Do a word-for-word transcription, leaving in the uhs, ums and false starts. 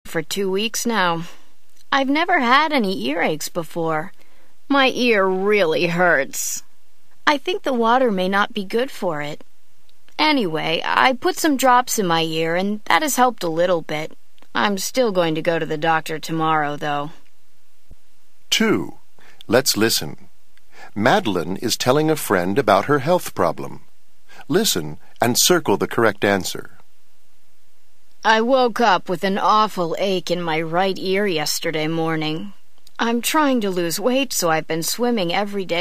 for two weeks now. I've never had any earaches before. My ear really hurts. I think the water may not be good for it. Anyway, I put some drops in my ear, and that has helped a little bit. I'm still going to go to the doctor tomorrow, though. Two. Let's listen. Madeline is telling a friend about her health problem. Listen and circle the correct answer. I woke up with an awful ache in my right ear yesterday morning. I'm trying to lose weight, so I've been swimming every day